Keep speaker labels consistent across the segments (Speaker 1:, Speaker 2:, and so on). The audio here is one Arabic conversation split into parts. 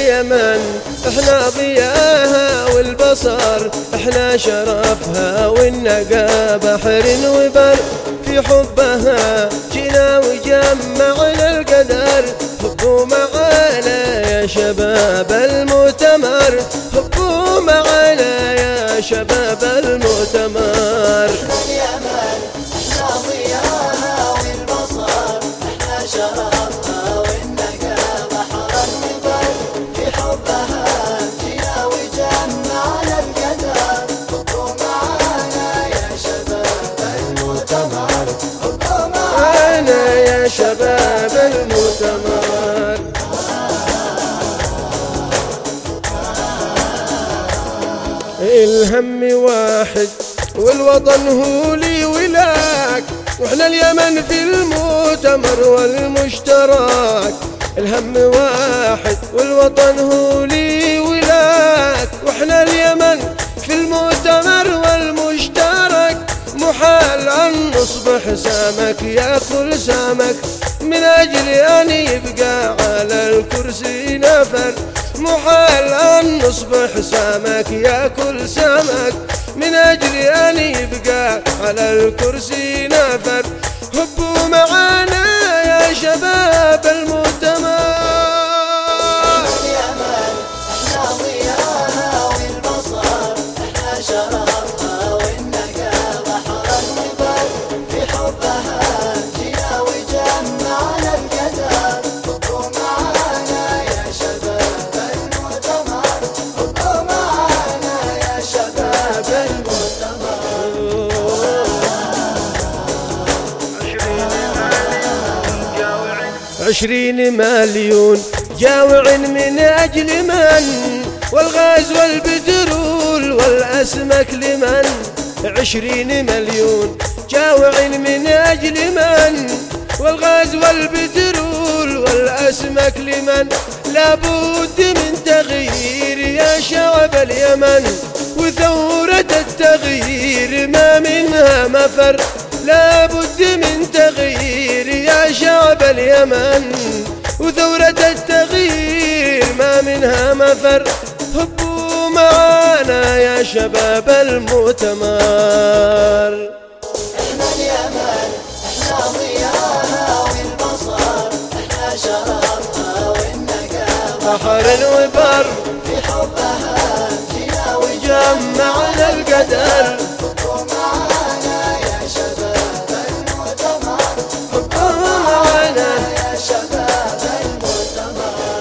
Speaker 1: اليمن احنا ضياها والبصر، احنا شرفها والنقا بحر وبر، في حبها جينا وجمعنا القدر. هبوا معانا يا شباب المؤتمر، هبوا معانا يا شباب المؤتمر.
Speaker 2: احنا اليمن احنا ضياها والبصر، احنا شرفها والنقا بحر وبر، في حبها جينا وجمعنا القدر. هبوا معانا يا شباب المؤتمر، هبوا
Speaker 1: معانا يا شباب المؤتمر. الهم واحد والوطن هو لي ولاك، واحنا اليمن في المؤتمر والمشترك. الهم واحد والوطن هو لي ولاك، واحنا اليمن في المؤتمر والمشترك. محال أن نصبح سمك يأكل سمك من أجل أن يبقى على الكرسي نفر. محال أن نصبح سمك يأكل سمك من أجل أن يبقى على الكرسي نفر. هبوا معانا يا شباب المؤتمر.
Speaker 2: اليمن احنا ضياها والبصر، احنا شرفها والنقا بحر وبر، في حبها جينا وجمعنا القدر. هبوا معانا يا شباب المؤتمر، هبوا معانا يا شباب المؤتمر.
Speaker 1: 20 مليون جاوع من أجل من، والغاز والبترول والأسمك لمن. 20 مليون جاوع من أجل من، والغاز والبترول والأسمك لمن. لابد من تغيير يا شعب اليمن، وثورة التغيير ما منها مفر. لابد من تغيير يا شعب اليمن، وثورة التغيير ما منها مفر. هبوا معانا يا شباب المؤتمر.
Speaker 2: احنا اليمن احنا ضياها والبصر، احنا شرفها والنقا
Speaker 1: بحر وبر،
Speaker 2: في حبها جينا
Speaker 1: وجمعنا القدر.
Speaker 2: هبوا معانا يا شباب المؤتمر،
Speaker 1: هبوا معانا
Speaker 2: يا شباب المؤتمر.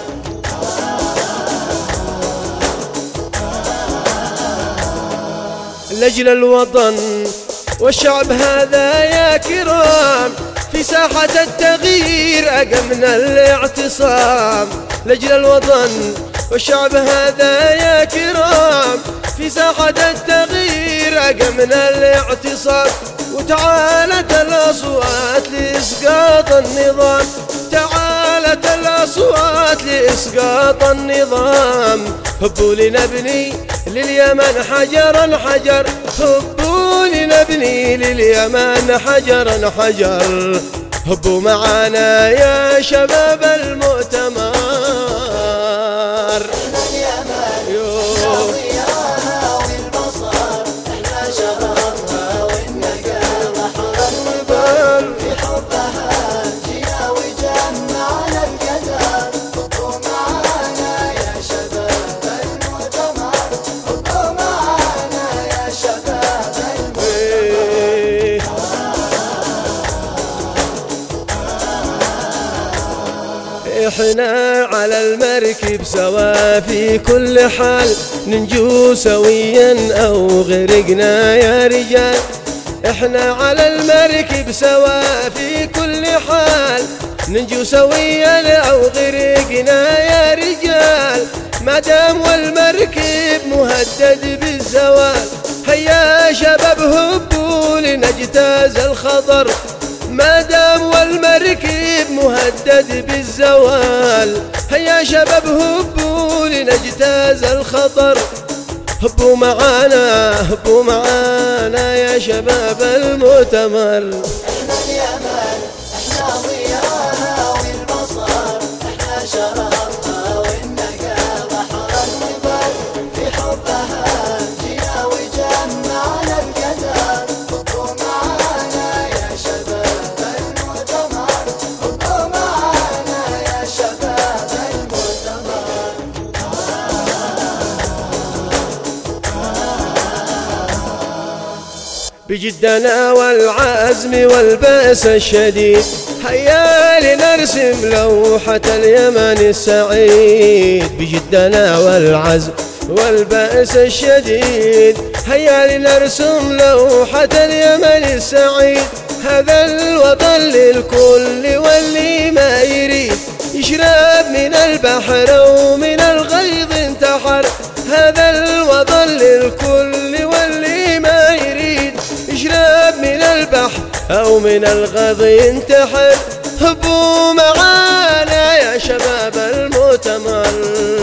Speaker 1: لأجل الوطن والشعب هذا يا كرام، في ساحة التغيير أقمنا الاعتصام. لأجل الوطن والشعب هذا يا كرام، في ساحة التغيير أقمنا الاعتصام. وتعالت الأصوات لإسقاط النظام، تعالت الأصوات لإسقاط النظام. هبوا لنبني لليمن حجرا حجر، هبوا لنبني لليمن حجرا حجر. هبوا معانا يا شباب المؤتمر.
Speaker 2: احنا اليمن احنا ضياها والبصر، احنا شرفها والنقا بحر وبر، في حبها جينا وجمعنا القدر. هبوا معانا يا شباب المؤتمر، هبوا معانا يا شباب المؤتمر.
Speaker 1: احنا على المركب سوا في كل حال، ننجو سويا او غرقنا يا رجال. احنا على المركب سوا في كل حال، ننجو سويا او غرقنا يا رجال. ما دام والمركب مهدد بالزوال، هيا شباب هبوا لنجتاز الخطر. ما دام والمركب مهدد بالزوال، هيا شباب هبوا لنجتاز الخطر. هبوا معانا هبوا معانا يا شباب المؤتمر.
Speaker 2: احنا اليمن احنا ضياها والبصر، احنا شرفها والنقا
Speaker 1: بجدنا والعزم والبأس الشديد. هيا لنرسم لوحة اليمن السعيد بجدنا والعزم والبأس الشديد. هيا لنرسم لوحة اليمن السعيد. هذا الوطن للكل واللي ما يريد يشرب من البحر أو من الغيظ انتحر. هذا الوطن للكل واللي ما يريد يشرب من البحر أو من الغيظ ينتحر. هبوا معانا يا شباب المؤتمر.